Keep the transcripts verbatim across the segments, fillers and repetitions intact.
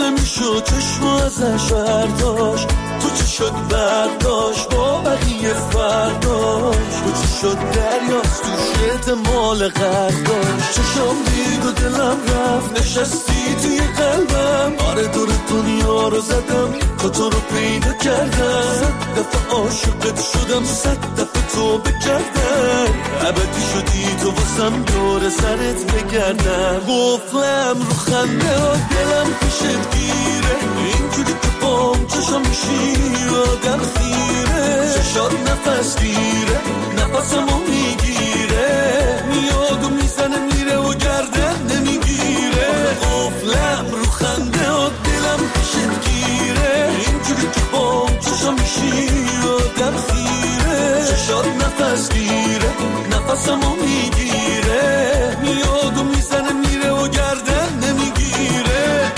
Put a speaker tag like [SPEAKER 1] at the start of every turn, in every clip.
[SPEAKER 1] نمیشد چشم ازش برداشت، تو چی شد برداشت با بقیه فرداشت، تو چی شد دریاست توش احتمال غرداشت، چشم دید و دلم رفت نشستی توی قلبم، آره دور دنیا رو زدم تا تو رو پیدا کردم، صد دفعه عاشقت شدم صد دفعه تو بکردم، ابدی شدی تو واسم دور سرت بگردم، گفتم رو خنده ها دلم پیشت گیره، اینجوری که بام چشم میشی آدم خیره، چشات نفس گیره نفسمو میگیره، میاد و میزنه میره و گردن نمیگیره، گفتم رو خنده ها دلم پیشت گیره، اینجوری که بام چشم میشی آدم خیره، چشات نفس گیره نفسمو میگیره، میاد و میزنه میره و گردن نمیگیره.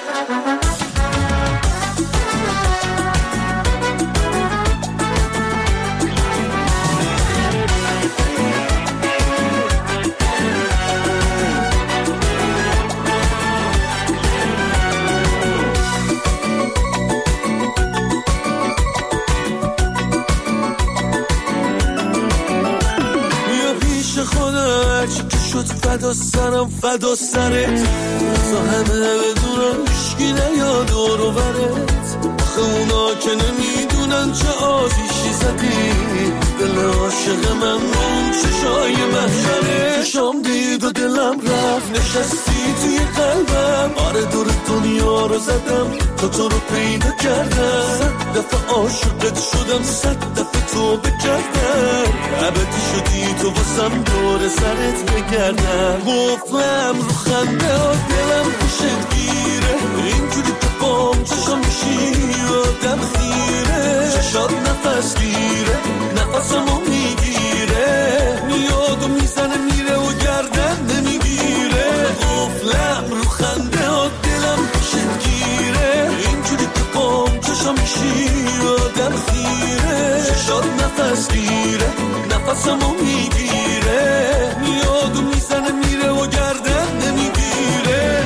[SPEAKER 1] شد فدا سرم فدا سرت، تا همه بدونم هیشگی نیاد دور و برت، آخه اونا که نمیدونن چه آتیشی زدی، دل عاشق من اون چشای محشره، چشام دید و دلم رفت نشستی توی قلبم، آره دور دنیا رو زدم تا تو رو پیدا کردم، صد دفعه عاشقت شدم صد دفعه تو بکردم، ابدی شدی تو واسم دور سرت بگردم، گفتم رو خنده ها دلم پیشت گیره، اینجوری که بام چشم میشی آدم خیره، چشات نفس گیره نفسمو میگیره، میاد و میزنه میره و گردن نمیگیره، گفتم رو خنده ها دلم پیشت گیره، اینجوری که بام چشم میشی آدم خیره، چشات نفس گیره نفسمو میگیره، میاد و میزنه میره و گردن نمیگیره.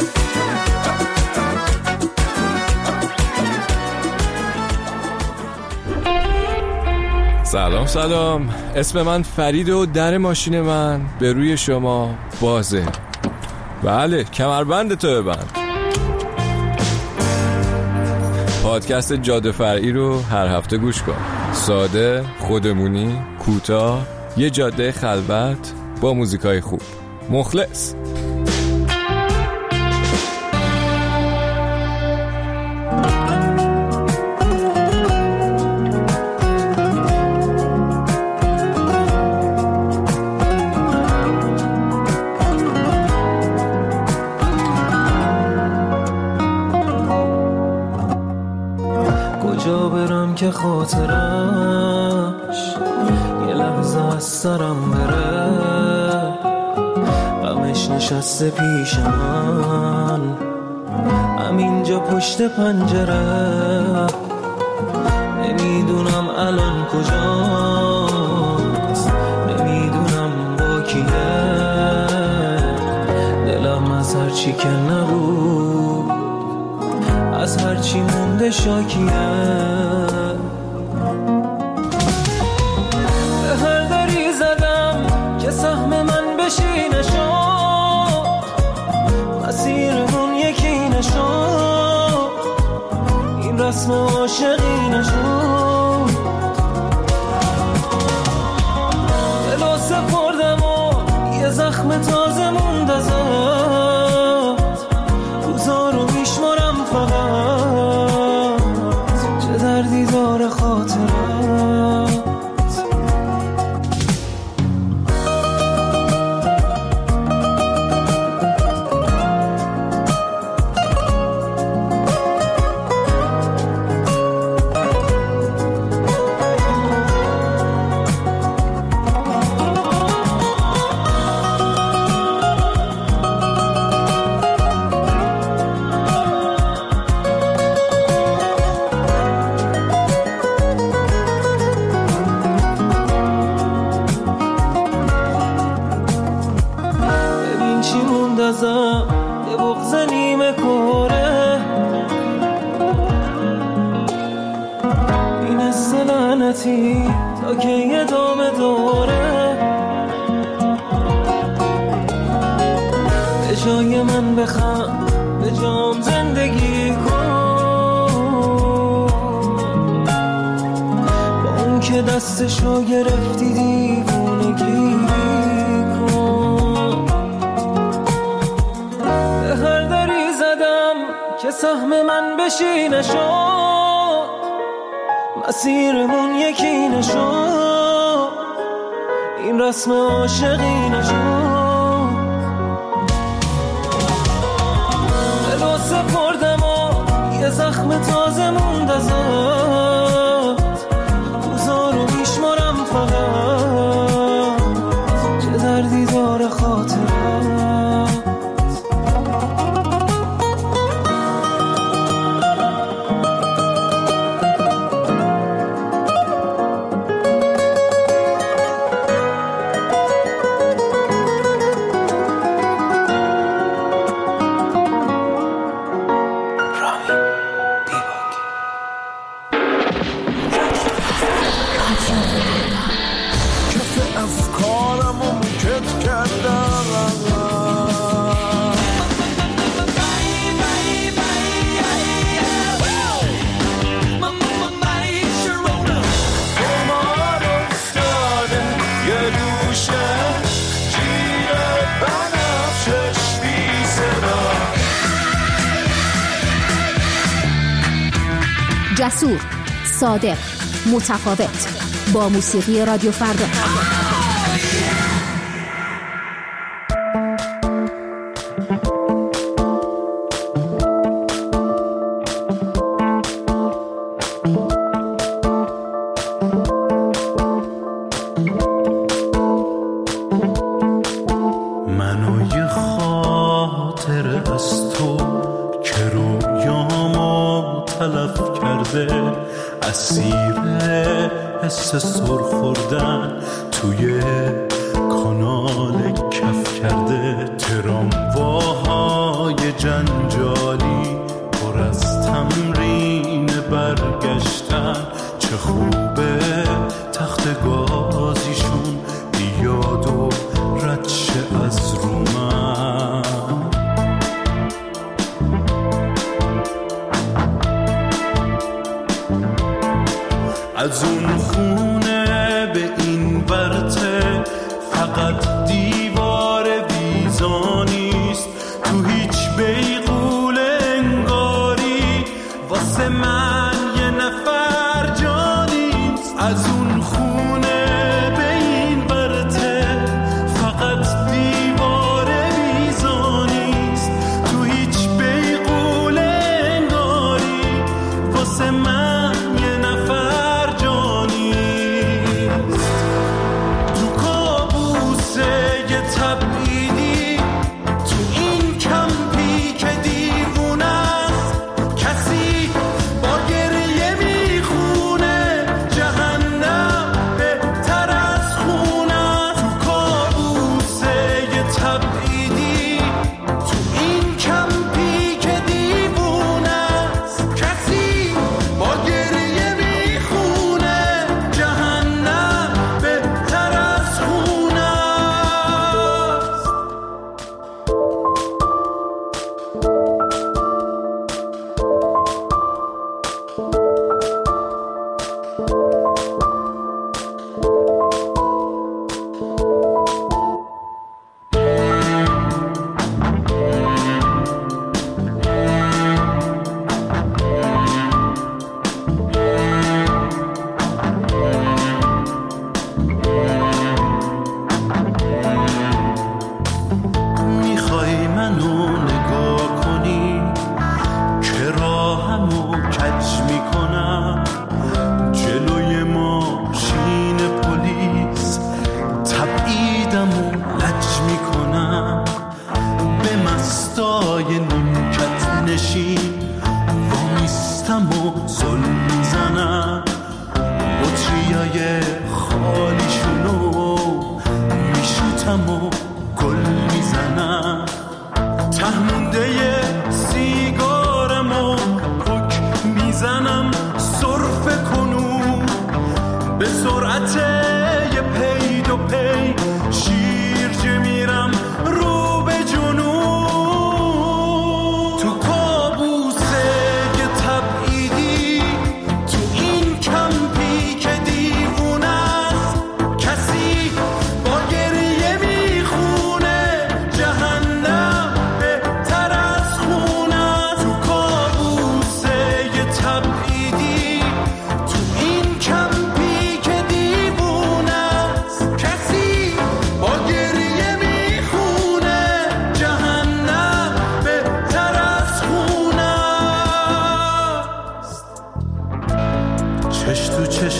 [SPEAKER 2] سلام سلام، اسم من فرید و در ماشین من به روی شما بازه. بله، کمربند تو ببند. پادکست جاده فرعی رو هر هفته گوش کن. ساده، خودمونی، کوتاه، یه جاده خلوت با موزیکای خوب. مخلص.
[SPEAKER 3] کجا برم که خاطرش یه لحظه از سرم بره، غمش نشسته پیش من همینجا پشت پنجره، نمیدونم الان کجاست، نمیدونم با کیه، دلم از هرچی که نبود از هرچی مونده شاکیه، به هر دری زدم که سهم من بشی نشد، مسیرمون یکی نشد، این رسم عاشقی نشد، دلو سپردم و یه زخم تازه موند ازت، روزا رو میشمارم فقط چه دردی داره خاطرت. یه بغض نیمه کوره لعنتی تا که یه دام دوره به جای من بخند به جام زندگی کن با اون که دستشو گرفتی دیوونگی کن به هر دری زدم که سهم من بشی نشد مسیرمون یکی نشد این رسم عاشقی نشد دلو سپردم و یه زخم تازه موند ازت روزا رو میشمارم فقط چه دردی داره خاطرت
[SPEAKER 4] جسور، صادق، متفاوت با موسیقی رادیو فردا.
[SPEAKER 5] منو یه خاطره از تو که رویامو تلف کرده اسیر حس سر خوردن توی کانال کف کرده ترامواهای جنجالی پر از تمرین برگشتن چه خوبه تخت گازیشون بیاد و رد شه از رو من از اون خونه به این ورته فقط دیوار ویزا نیست تو هیچ بیغول انگاری واسه من یه نفر جا نیست از اون خونه به این ورته فقط دیوار ویزا نیست تو هیچ بیغول انگاری واسه من یه نفر تبعیدی تو این کمپی که دیوونه است کسی با گریه میخونه جهنم بهتر از خونه است تو کابوسه یه تبعیدی تو این کمپی که دیوونه است کسی با گریه میخونه جهنم بهتر از خونه میخوای منو نگاه کنی که راهمو کج میکنم جلوی ماشین پلیس تبعیدمو لج میکنم به مستای نیمکت نشین وامیستم و زل میزنم بطریای خالیشونو میشوتم و گل میزنم تهمونده سیگارمو پک میزنم سرفه کنون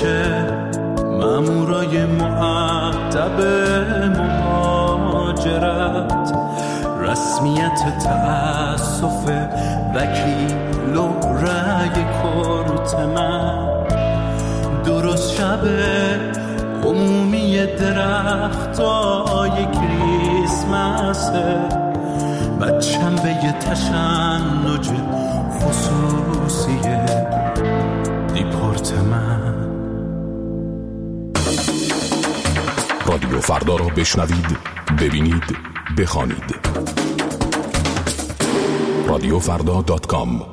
[SPEAKER 5] میشه مامورای مؤدب مهاجرت، رسمیت تأسف وکیل و رأی کورت من، درست شبه عمومی درختای کریسمسه، بچم به یه تشنج خصوصی دیپورت من.
[SPEAKER 6] رادیو فردا رو بشنوید، ببینید، بخوانید. رادیو فردا دات کام.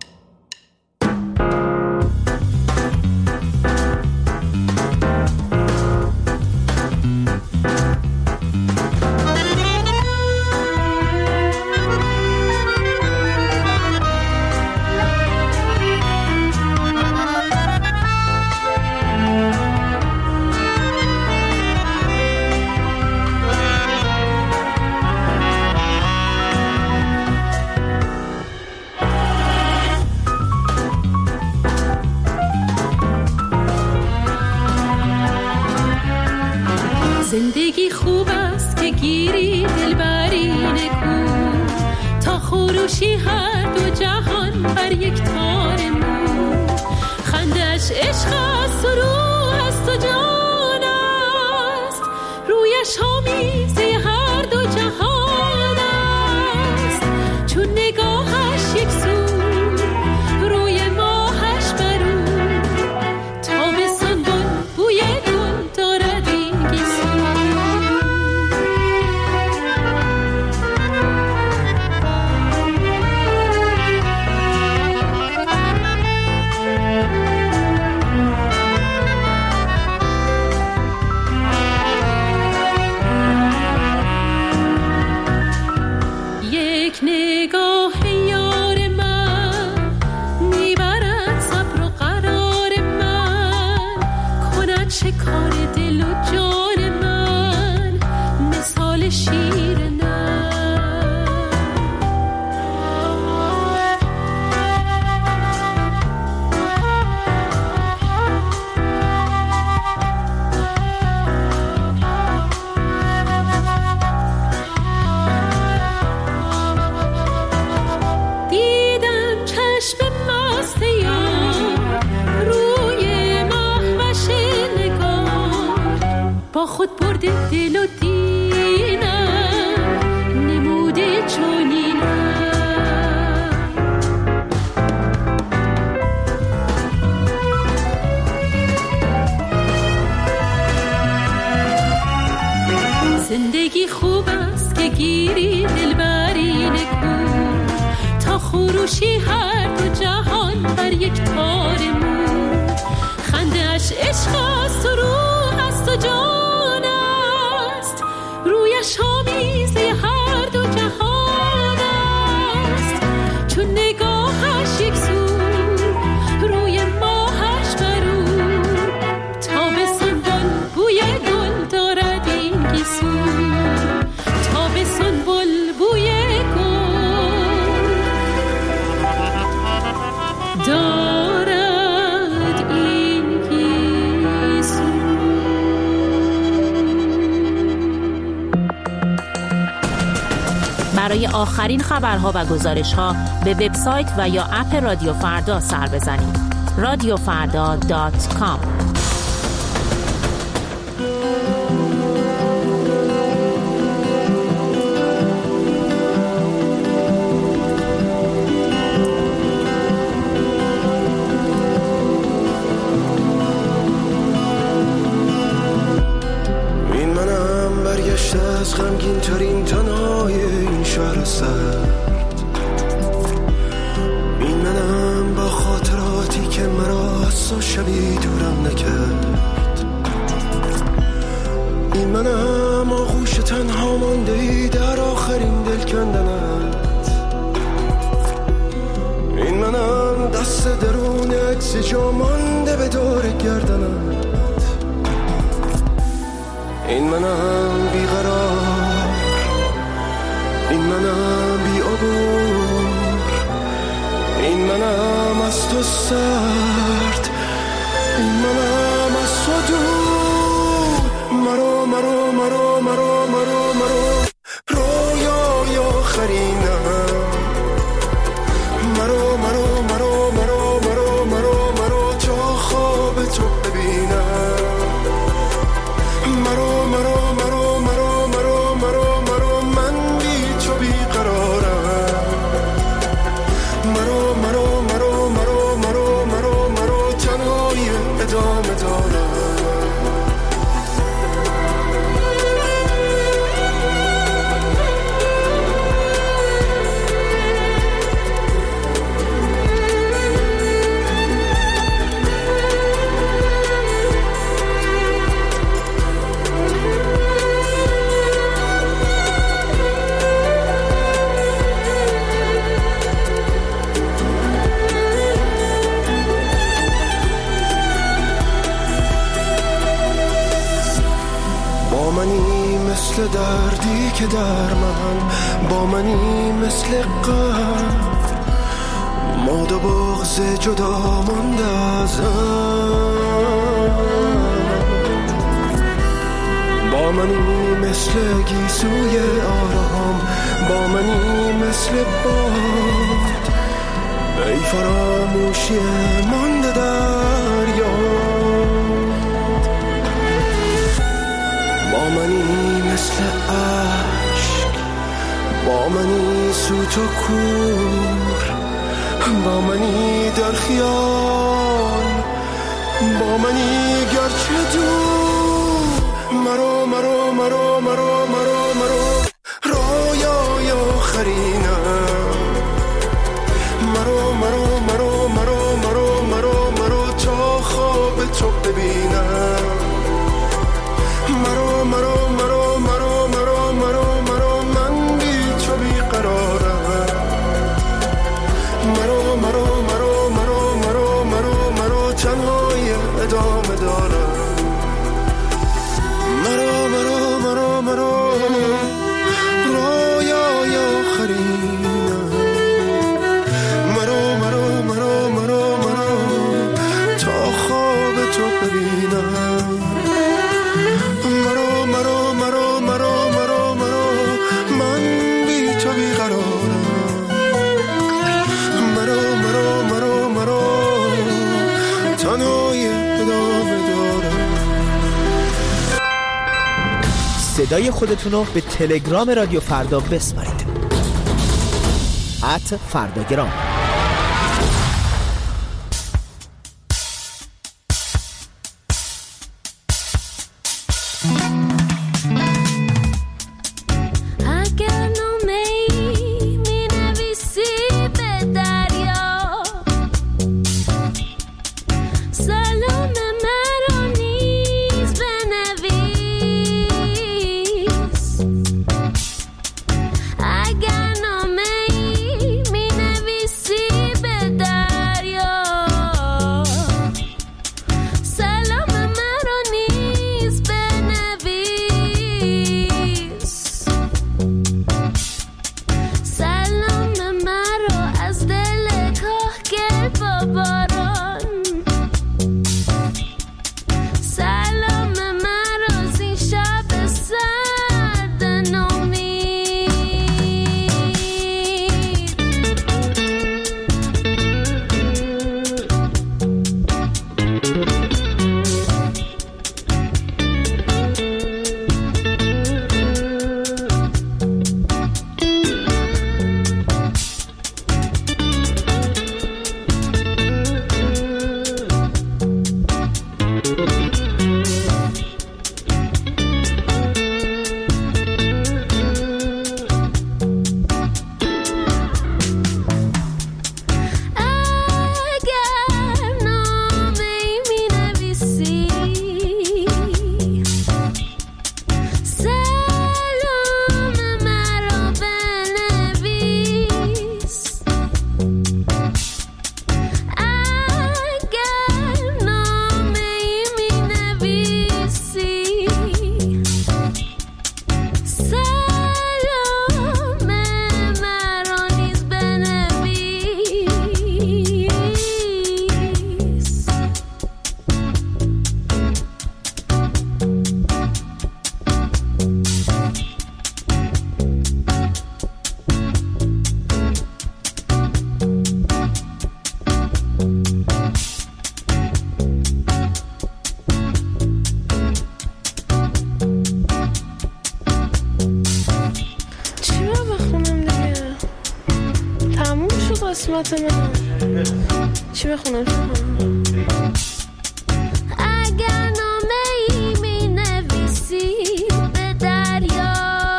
[SPEAKER 7] زندگی خوب است که گیری دلبری نکو، تا خروشی هر دو جهان بر یک تار مو. خندش عشق است و روح است و جان است، رویش آمیزه هر دو جهان است. چون نگاهش یک سو، روی ماهش برو، تابستان گل بوی گل دارد این گیسو. یک نگاه یار من میبرد صبر و قرار من، کند شکار دل و جان من مثال شیر نر. دیدم چشم مست یار روی مهوش نگار، با خود برده دل و دینم نموده چنینم. زندگی خوب است که گیری دلبری نکو، تا خروشی هر دو جهان بر یک تار مو. خنده‌اش عشق است و روح است و جان است، رویش آمیزه هر دو جهان است. چون نگاهش یک سو، روی ماهش برو، تابستان گل بوی گل دارد این گیسو. تابستان گل بوی گل دارد این گیسو.
[SPEAKER 8] برای آخرین خبرها و گزارش‌ها به وبسایت و یا اپ رادیو فردا سر بزنید. رادیو فردا دات کام.
[SPEAKER 1] این منم برگشته از غمگین ترین تنهای این شهر سرد، این منم با خاطراتی که مرا از تو شبی دورم نکرد، این منم آغوش تنها مانده ای در آخرین دل کندنت، این منم دست درون عکس جا مانده به دور گردنت، این منم بیقرار، این منم بی عبور، این منم از تو سرد، این منم
[SPEAKER 9] تو دور مرو مرو مرو مرو مرو مرو رویای آخرینم مرو مرو مرو مرو مرو مرو مرو تا خواب تو ببینم مرو مرو مرو مرو مرو مرو مرو من بی تو بیقرارم مرو مرو مرو مرو مرو مرو مرو تنهایی ادامه دارم مثل دردی که در من با منی مثل قبر ماد و بغض جدا مانده ازم با منی مثل گیسوی آرام با منی مثل باد ای فراموشی مانده در یاد با منی مثل عشق با منی سوت و کور با منی در خیال با منی گرچه دور مرو مرو مرو مرو مرو مرو رویای آخرینم مرو مرو مرو مرو مرو مرو مرو تا خواب تو ببینم مرو مرو مرو مرو مرو مرو مرو من بی تو بیقرارم مرو مرو مرو مرو مرو مرو مرو تنهایی ادامه دارم مرو مرو مرو مرو رویای آخرینم مرو مرو مرو مرو مرو تا خواب تو ببینم مرو مرو مرو مرو مرو مرو من بی تو بیقرارم مرو مرو مرو مرو تنهایی ادامه دارم.
[SPEAKER 10] صدای خودتونو به تلگرام رادیو فردا بسپارید ات فرداگرام.
[SPEAKER 11] نوبت منه. چی بخونم؟
[SPEAKER 7] اگر نامه ای می نویسی به دریا،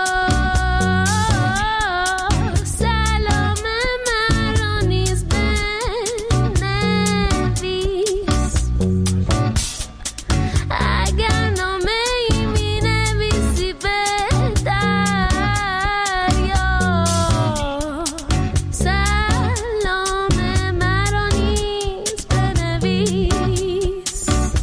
[SPEAKER 7] سلام مرا نیز بنویس. اگر نامه ای می نویسی به دریا، سلام مرا نیز بنویس.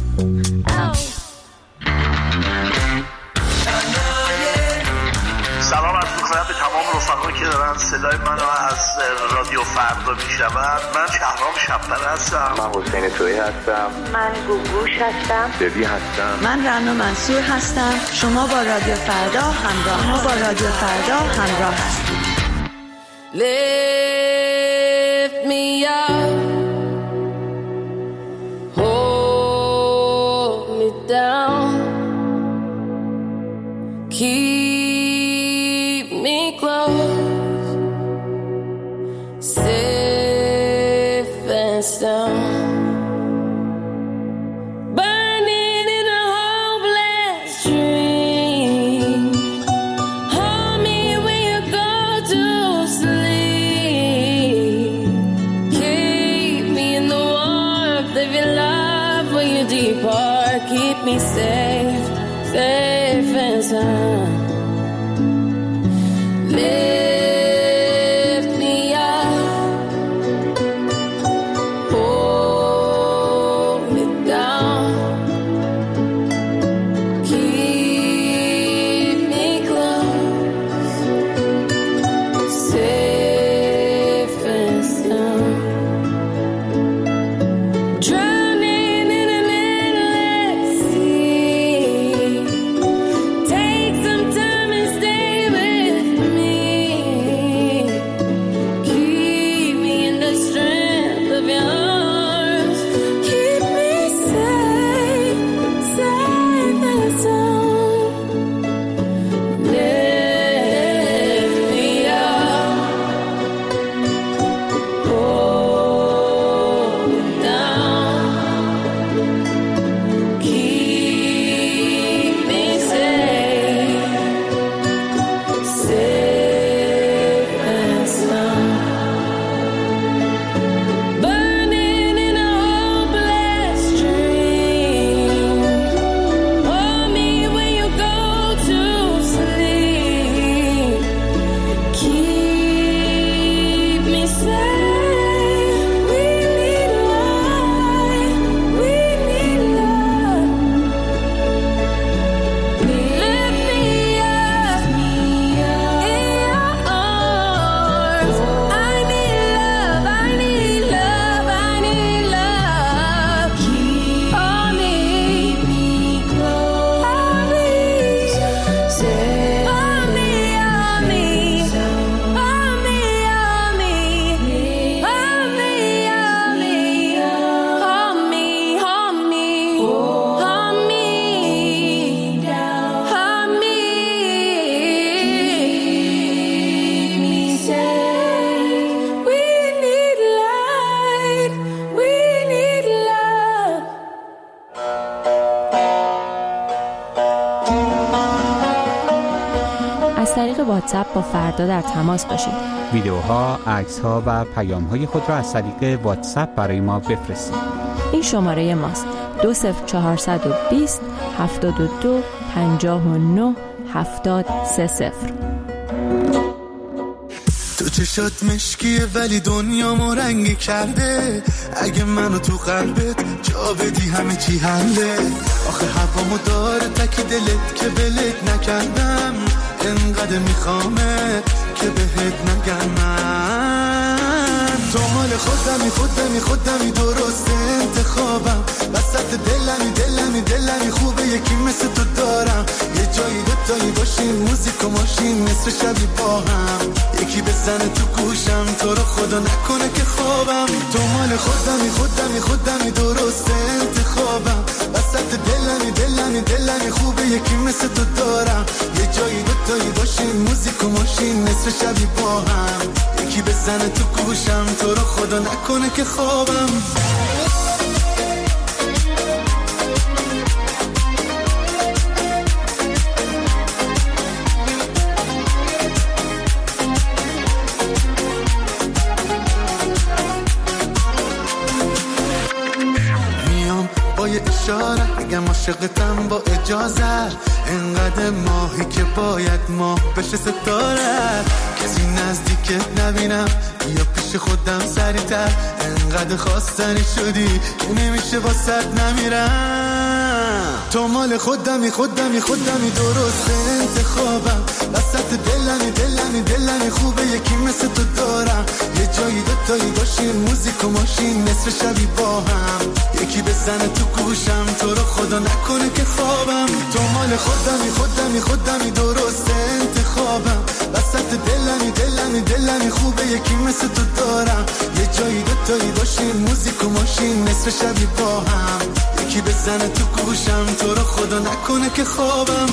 [SPEAKER 12] سلام عرض می‌کنم به تمام رفقایی که دارن صدای منو از رادیو فردا میشنون. من شهرام شب‌پر هستم.
[SPEAKER 13] من حسین تویی هستم.
[SPEAKER 14] من گوگوش هستم.
[SPEAKER 13] ببی هستم.
[SPEAKER 14] من رنا منصور هستم. شما با رادیو فردا همراه ما با رادیو فردا همراه هستید.
[SPEAKER 7] Lift me up, hold me down, keep me close, safe and sound. Burning in a hopeless dream, hold me when you go to sleep, keep me in the warmth of your love when you depart, keep me safe, safe and sound. Lift me up, hold me down, keep me close, safe and sound. Drowning in an endless sea, take some time and stay with me, keep me in the strength of your arms, keep me safe, safe and sound. Lift me up, hold me down, keep me safe, safe and sound. Burning in a hopeless dream, hold me when you go to sleep, keep me safe. We need light, we need love. Lift me up in your arms. I need love, I need love, I need love. Hold me, hold me, say, hold me, hold me, hold me, hold me, hold me, hold me, hold me, hold me, hold me down, hold me, me safe. We need light, we need love.
[SPEAKER 15] از طریق واتساپ با فردا در تماس باشید.
[SPEAKER 16] ویدیوها، عکس‌ها و پیام‌های خود را از طریق واتساپ برای ما بفرستید.
[SPEAKER 15] این شماره ماست: دو صفر چهارصد و بیست هفتاد و دو پنجاه و نه هفتاد سه صفر.
[SPEAKER 1] تو چشات مشکیه ولی دنیامو رنگی کرده. اگه منو تو قلبت جا بدی همه چی حله. آخه هوامو داره تک دلت که ولت نکردم. انقدر میخوامت که بهت نگم من. تو مال خودمی خودمی خودمی درست انتخابم. وسط دلمی دلمی دلمی خوبه یکی مثل تو دارم. یه جایی دوتایی باشیم موزیک و ماشین مثل شبی با هم. یکی بزنه تو گوشم تو رو خدا نکنه که خوابم. تو مال خودمی خودمی خودمی درست انتخابم. وسط وسط دلمی دلمی دلمی خوبه یکی مثل تو دارم یه جایی دوتایی باشیم موزیک و ماشین نصف شبی با هم یکی بزنه تو گوشم تو رو خدا نکنه که خوابم اشاره اگم عاشقتم با اجازه انقدر ماهی که باید ماه بشه ستاره کسی نزدیکت نبینم یا پیش خودم سریعتر انقدر خواستنی شدی که نمیشه واسط نمیرم تو مال خودمی خودمی خودمی درست انتخابم وسط دلمی دلمی دلمی خوبه یکی مثل تو دارم یه جایی دوتایی باشیم موزیک و ماشین نصف شبی با هم یکی بزنه تو گوشم تو رو خدا نکنه که خوابم تو مال خودمی خودمی خودمی درست انتخابم وسط دلمی دلمی دلمی خوبه یکی مثل تو دارم یه جایی دوتایی باشیم موزیک و ماشین نصف شبی با هم یکی بزنه تو گوشم تو رو خدا نکنه که خوابم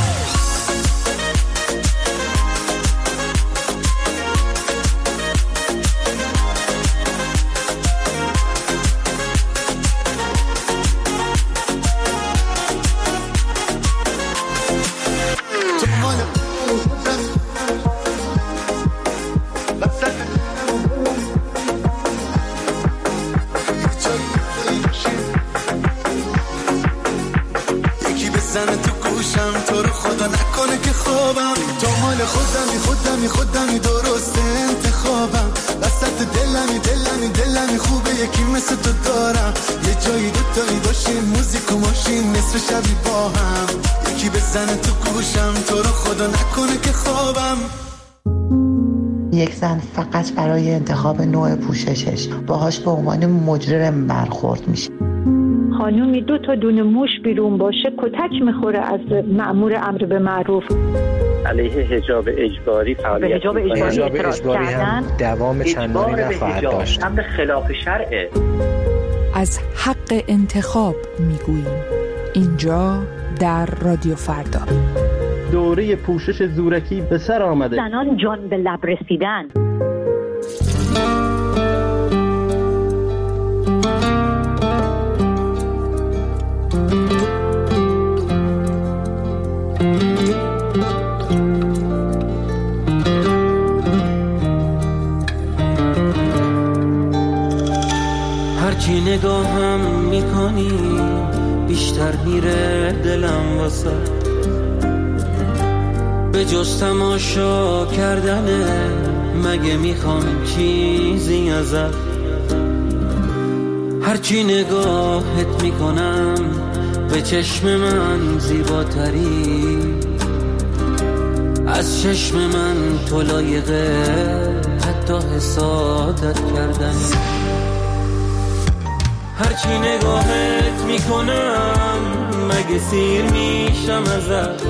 [SPEAKER 1] خودمی خودمی خودمی درست انتخابم وسط دلمی دلمی دلمی خوبه یکی مثل تو دارم یه جایی دوتایی باشیم موزیک و ماشین نصف شبی با هم یکی بزنه تو گوشم تو رو خدا نکنه که خوابم
[SPEAKER 17] یک زن فقط برای انتخاب نوع پوششش باهاش به عنوان مجرم برخورد میشه
[SPEAKER 18] خانومی دو تا دونه موش بیرون باشه کتک میخوره از مأمور امر به معروف
[SPEAKER 19] علیه حجاب اجباری فعالیت
[SPEAKER 18] حجاب اجباری,
[SPEAKER 20] حجاب اجباری هم دوام چندانی نخواهد داشت
[SPEAKER 19] امر خلاف شرعه
[SPEAKER 21] از حق انتخاب میگوییم اینجا در رادیو فردا
[SPEAKER 22] دوره پوشش زورکی به سر آمده
[SPEAKER 18] زنان جان به لب رسیدن
[SPEAKER 3] هرچی نگاهم میکنی بیشتر میره دلم واسه به جز تماشا کردنه مگه میخوام چیزی ازت هرچی نگاهت میکنم به چشم من زیباتری از چشم من تو لایقه حتی حسادت کردنی هرچی نگاهت میکنم مگه سیر میشم ازت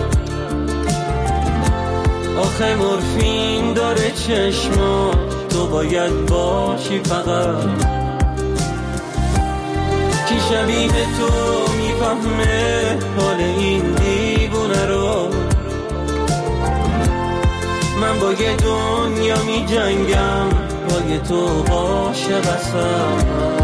[SPEAKER 3] آخه مورفین داره چشما تو باید باشی فقط کی شبیه تو میفهمه حال این دیوونه رو من با یه دنیا میجنگم با یه تو عاشقم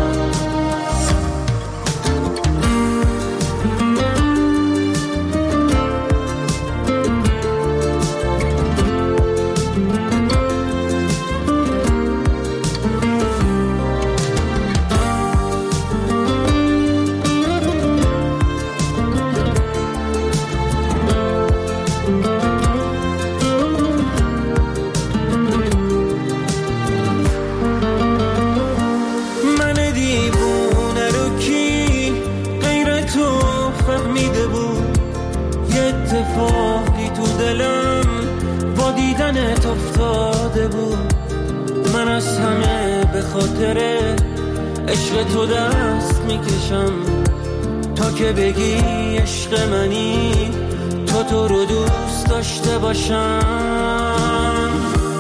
[SPEAKER 3] اتفاقی تو دلم با دیدنت افتاده بود من از همه به خاطر عشق تو دست میکشم تا که بگی عشق منی تو تو رو دوست داشته باشم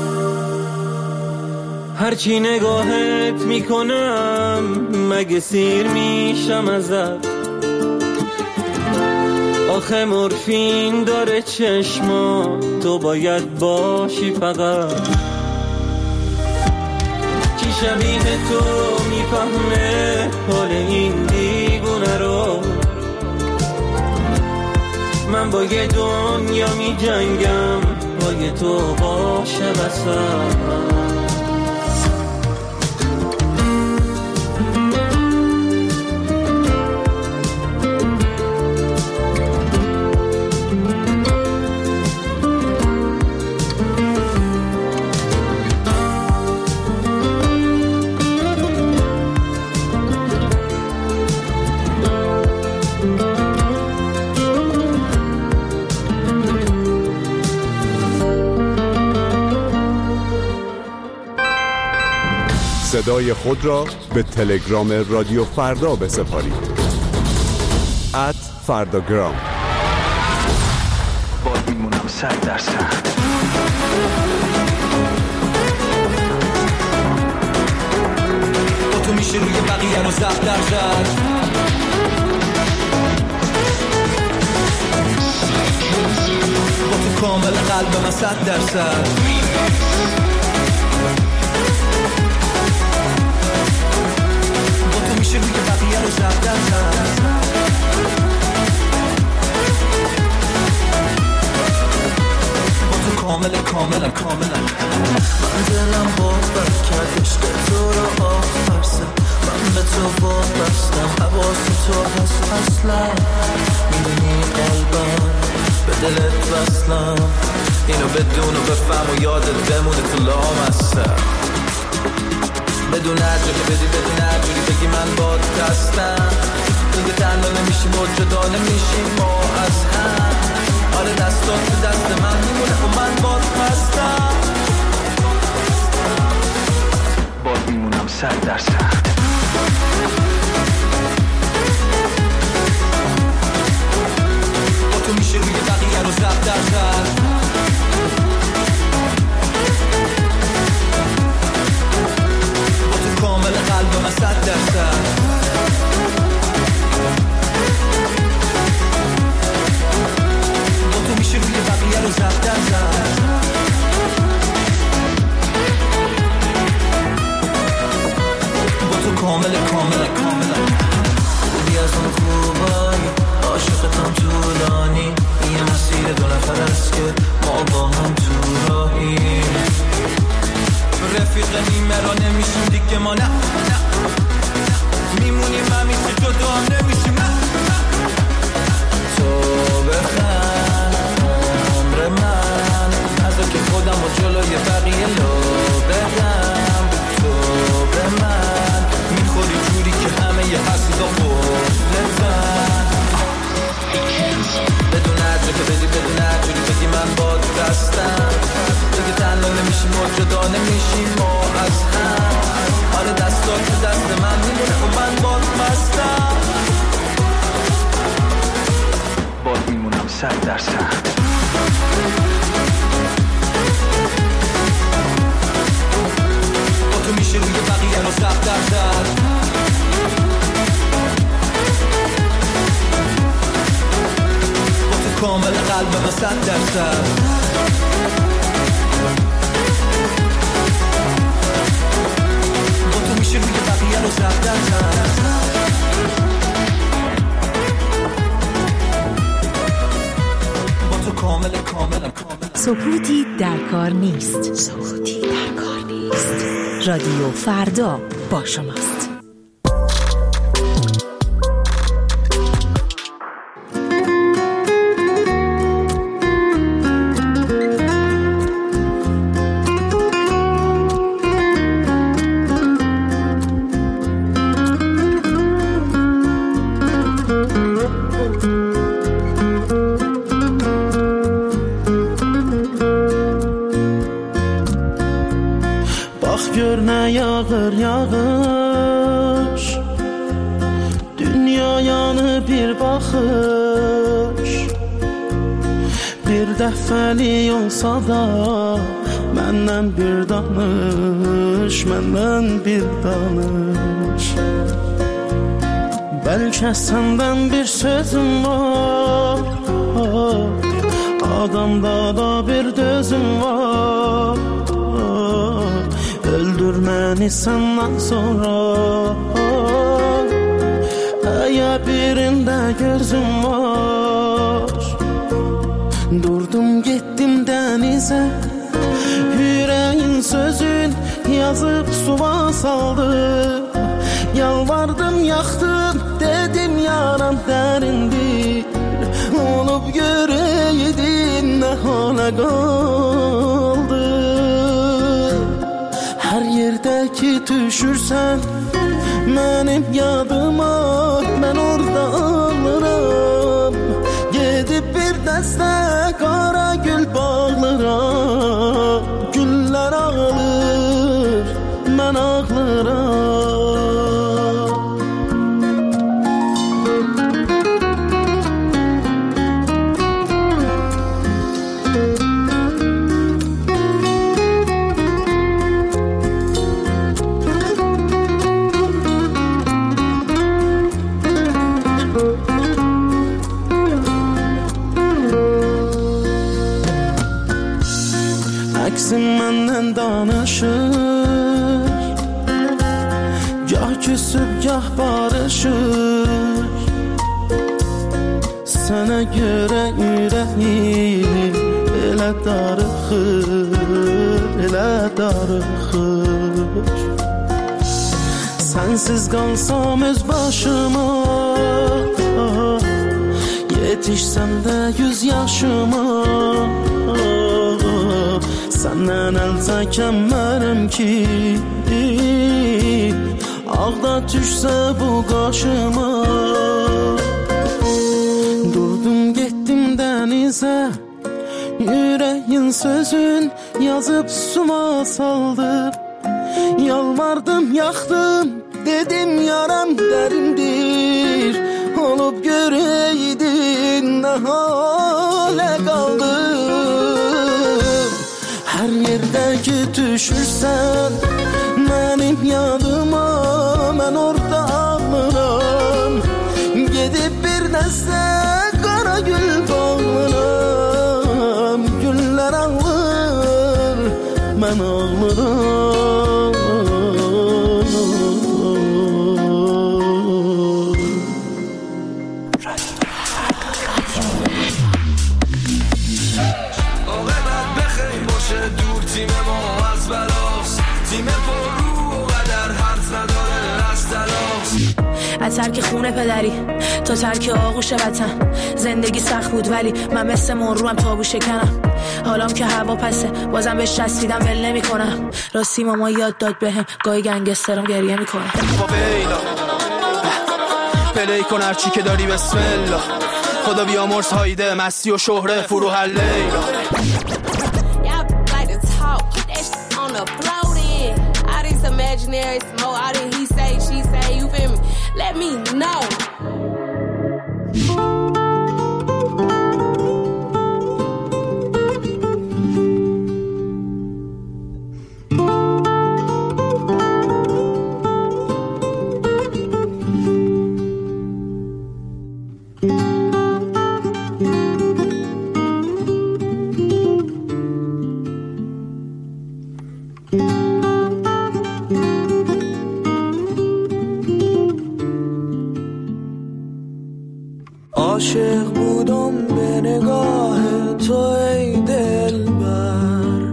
[SPEAKER 3] هرچی نگاهت میکنم مگه سیر میشم ازت آخه مورفین داره چشما، تو باید باشی فقط. کی شبیه تو میفهمه حال این دیوونه رو؟ من با یه دنیا می جنگم، با یه تو باشه بسم.
[SPEAKER 2] صدای خود را به تلگرام رادیو فردا بسپارید. ات فرداگرام.
[SPEAKER 4] باید میمونم صد درصد. با تو میشه روی بقیه رو صد درصد. با تو کامل قلب من صد درصد. میشه روی بقیه رو زب درزد. با تو کامل کاملا کاملا.
[SPEAKER 3] من دلم باور کرد عشق تو رو آفرسه، من به تو وابستم، حواس تو هست اصلا. میدونی قلبم به دلت وصلم، اینو بدون و بفهم و یادت بمونه تو لامستم. بدون هرجا که بدی، بدون هرجوری بگی من باد دستم. دیگه تنها نمیشیم و جدا نمیشیم ما از هم. آره دستات تو دست من میمونه و من باد هستم.
[SPEAKER 4] باد میمونم صد درصد. با تو میشه روی بقیه رو صد درصد. کامل قلب من صد درصد. با تو میشه روی بقیه رو زد درصد. با تو کامل کامل کامل. خوبی از اون خوبایی، عاشقتم طولانی. یه مسیر دو نفر است که ما با هم تو راهیم. رفیق نیمه را نمیشیم دیگه ما، نه نه میمونیم همیشه جدا نمیشیم. نه تو بخند عمر من، از که خودم و جلوی بقیه لو بدم. تو به من میخوری جوری که همه یه حسیدا بودن. بدون هرجا که بدی، بدون هرجوری بگی من باد دستم. دیگه تنها نمیشیم و جدا نمیشیم ما از هم. آره دستات تو دست من میمونه و من باد بستم. باد میمونم صد درصد. با تو میشه روی بقیه رو صد درصد. با تو کامل قلب من صد درصد. میشه روی بقیه رو زب درزد. با تو کامل کامل کامل.
[SPEAKER 8] سکوتی در کار نیست. سکوتی در کار نیست. رادیو فردا با شماست.
[SPEAKER 1] Yağır yağış, dünyayanı bir baxış. Bir dəfəli olsa da məndən bir danış, məndən bir danış.
[SPEAKER 3] Belki senden bir sözüm var, adamda da bir dözüm var. Öldür beni senden sonra, eğer birinde gözüm var. Durdum gittim denize, yüreğin sözün yazıp suva saldım. Yalvardım yaktım dedim yaram derindir. Olup göreydin ne hale kaldı. Her yerdeki düşürsen benim yadıma, ben orada ağlarım. Gidip bir deste kara gül bağlarım. Güller ağlar, ben ağlarım. Aksim benden danışır, gah küsüp gah barışır. Sana göre yüreğim elə darıxır, elə darıxır. Sensiz kalsam öz başıma, yetişsem de yüz yaşıma. Senden el çəkənmərəm ki, ağda düşsə bu qaşıma. Durdum getdim dənizə, yüreğin sözün yazıp suma saldım. Yalvardım yaktım dedim yaram derindir. Olup göreydin ne hale kaldım. Her yerdeki düşürsen benim yadıma, ben orada ağlarım. Gidip bir deste kara gül bağlarım. Güller ağlar, ben ağlarım.
[SPEAKER 5] از ترک خونه پدری تا ترک آغوش وطن، زندگی سخت بود ولی من مثل مروم تابو شکنم. حالام که هوا پسه بازم بهش چسبیدم ول نمی کنم. راستی ماما یاد داد بهم گاهی گنگسترم گریه میکنم. پلی کن هرچی که داری بسم الله. خدا بیامرز هایده مستی و شهره فروح لیلا. Imaginary smoke, all that he say, she say, you feel me? Let me know.
[SPEAKER 3] عاشق بودم به نگاه تو ای دلبر،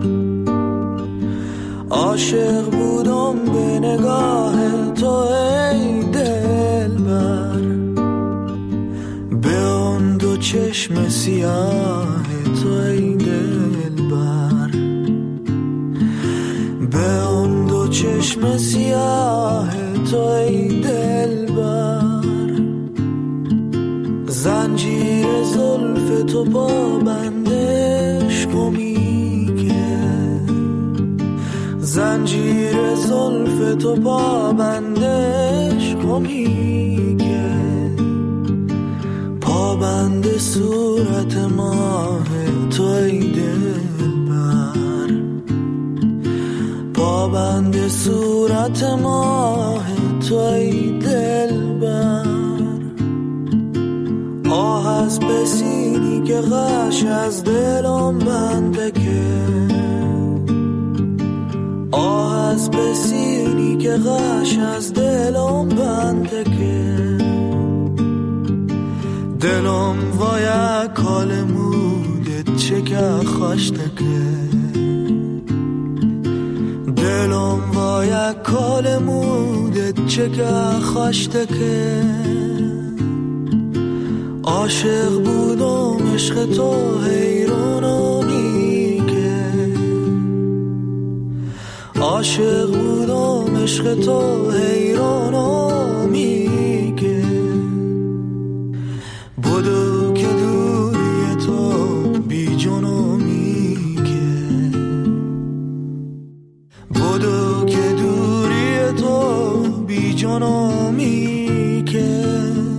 [SPEAKER 3] عاشق بودم به نگاه تو ای دلبر. به اون دو چشم سیاه تو ای دلبر، به اون دو چشم سیاه تو ای دلبر. زنجیر زلف تو پابندش میگه، زنجیر زلف تو پابندش میگه. پابند صورت ماه تو ای دلبر، پابند صورت ماه تو ای دلبر. به سینی که غش از دلم بنده که آه از به سینی که غش از دلم بنده که دلم وای کال مودت چه که خوشته که دلم وای کال مودت چه که خوشته که عاشق بودم عشق تو حیرانمی که عاشق بودم عشق تو حیرانمی که بودو که دوری تو بی جنمی که بودو که دوری تو بی جنمی که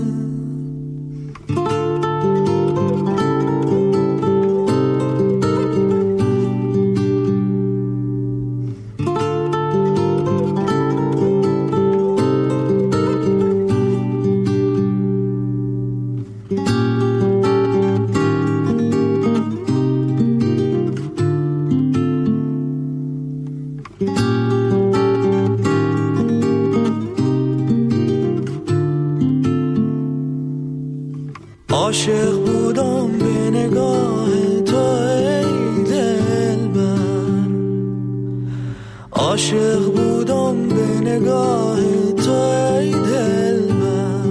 [SPEAKER 3] عاشق بودم به نگاه تو ای دلبر عاشق بودم به نگاه تو ای دلبر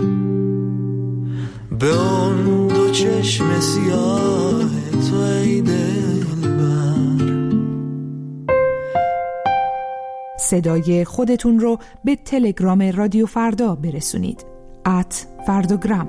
[SPEAKER 3] به اون دو چشم سیاه تو ای دلبر.
[SPEAKER 21] صدای خودتون رو به تلگرام رادیو فردا برسونید ات فرداگرام.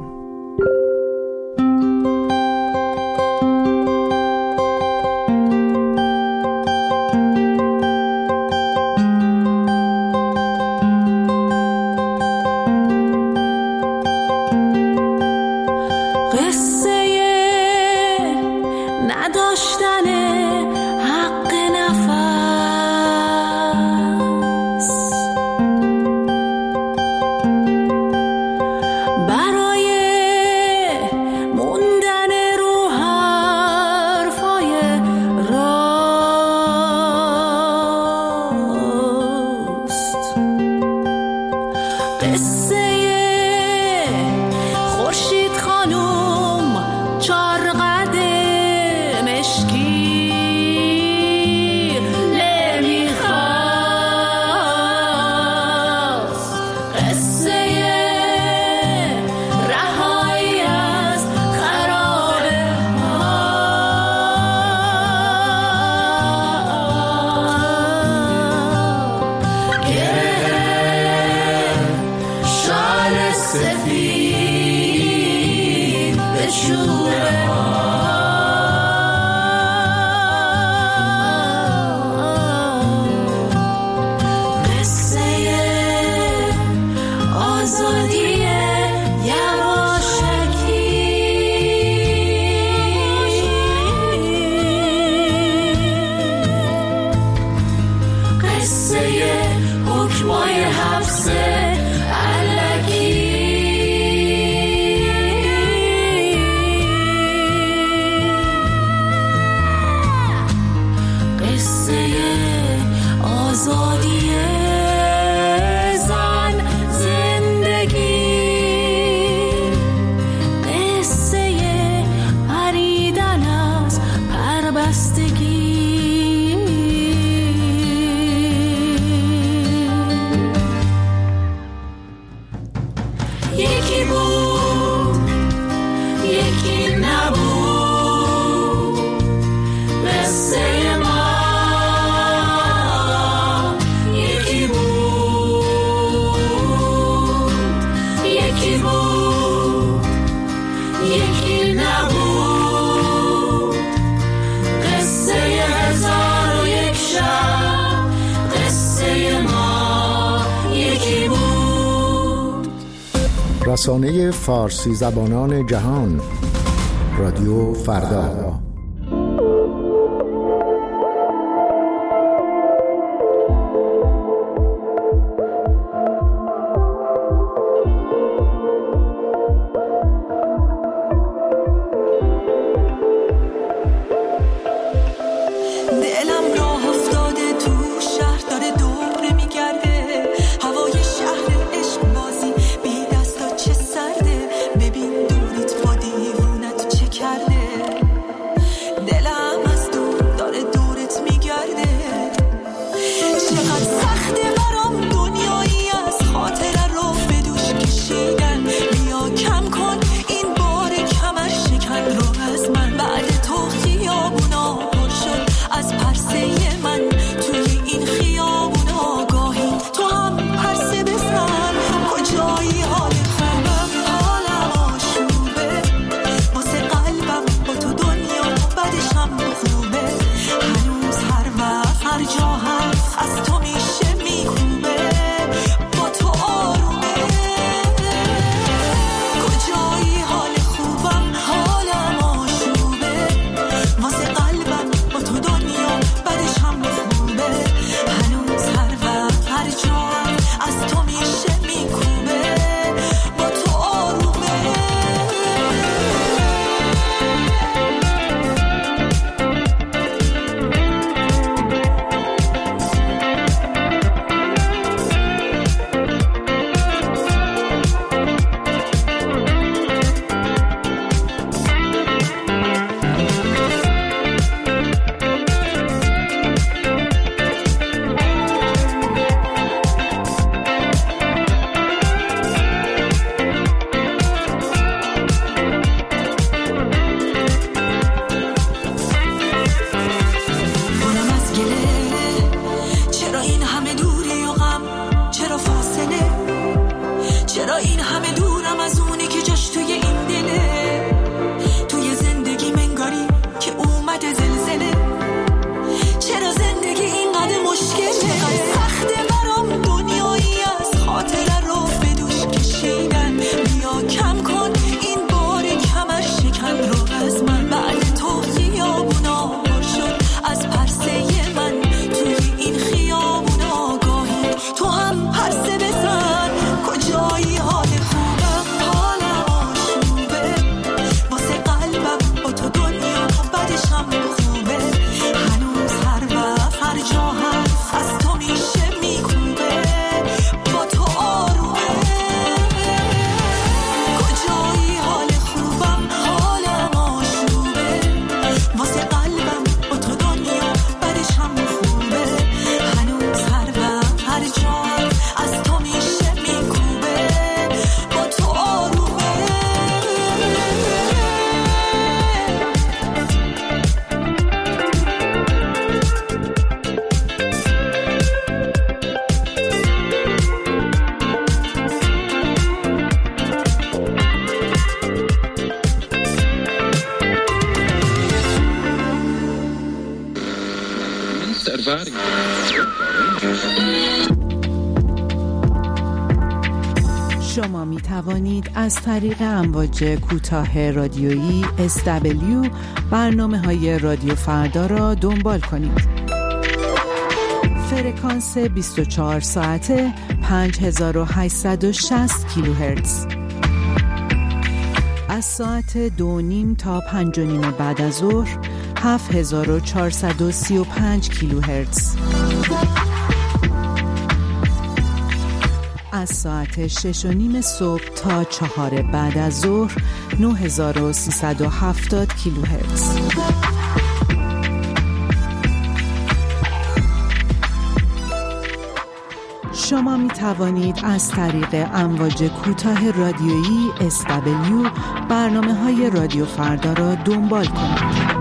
[SPEAKER 6] رسانه فارسی زبانان جهان رادیو فردا.
[SPEAKER 9] شما می توانید از طریق امواج کوتاه رادیویی اس دبلیو برنامه های رادیو فردا را دنبال کنید. فرکانس بیست و چهار ساعته پنج هزار و هشتصد و شصت کیلوهرتز. از ساعت دو نیم تا پنج و نیم بعد از ظهر هفت هزار و چهارصد و سی و پنج کیلوهرتز. از ساعت شش و نیم صبح تا چهار بعد از ظهر نه هزار و سیصد و هفتاد کیلوهرتز. شما می توانید از طریق امواج کوتاه رادیویی اس دبلیو برنامه های رادیو فردا را دنبال کنید.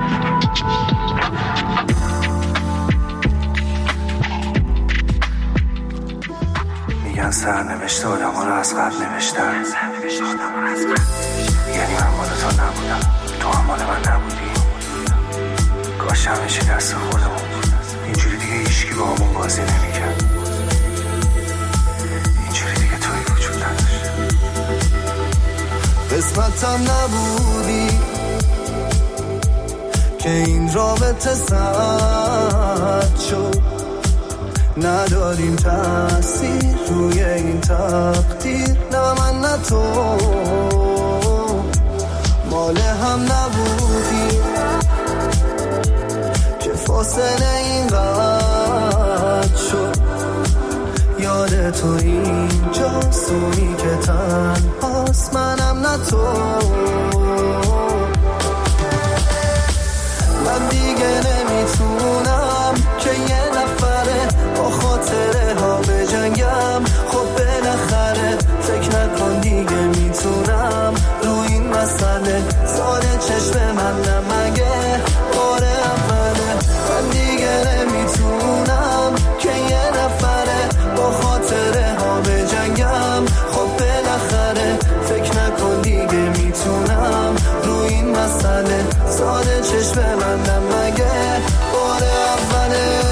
[SPEAKER 10] میگن سرنوشت آدم ها رو از قبل نوشتن، یعنی من مال تو نبودم، تو هم مال من نبودی. کاش همیشه دست خودمون بود، اینجوری دیگه هیچکی با همون بازی نمیکرد. اینجوری دیگه توی وجود نداشت.
[SPEAKER 1] قسمتم نبودی که این رابطه سرد شد. نداریم تأثیر روی این تقدیر، نه من نه تو. مال هم نبودی که فاصله این قد شد. یاد تو اینجا سونی که تنهاست، منم نه تو. من دیگه نمیتونم که یه نفره با خاطره ها بجنگم. خب بالاخره فکر نکن دیگه میتونم رو این مسئله ساده چشم من نمگه بار اوله. من دیگه نمیتونم که یه نفره با خاطره ها بجنگم. خب بالاخره فکر نکن دیگه میتونم رو این مسئله ساده چشم من نمگه بار اوله.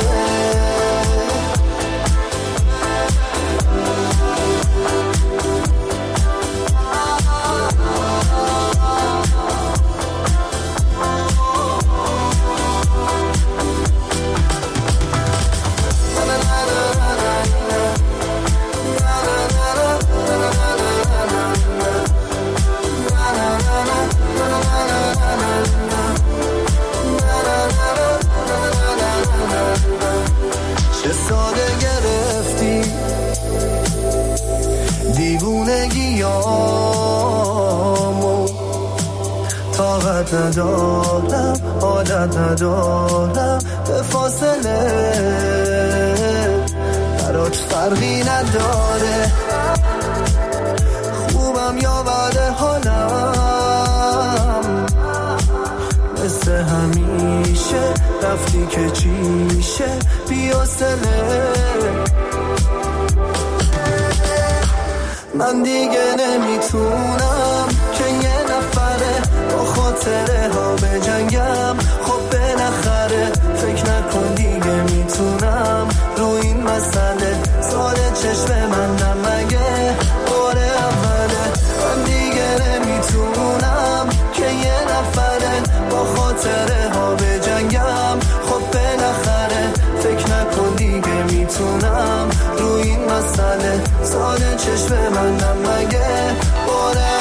[SPEAKER 1] چه ساده گرفتی دیوونگیامو، طاقت ندارم عادت ندارم به فاصله. برات فرقی نداره خوبم یا بعد حالم. مثل همیشه رفتی که چیشه بی‌حوصله. من دیگه نمیتونم که یه نفره با خاطره ها بجنگم. خب بالاخره فکر نکن دیگه میتونم رو این مسئله ساده چشم من نمگه بار اوله. من دیگه نمیتونم که یه نفره با خاطره ها بجنگم. خب بالاخره فکر نکن دیگه میتونم رو این مسئله ساده چشم من نمگه بار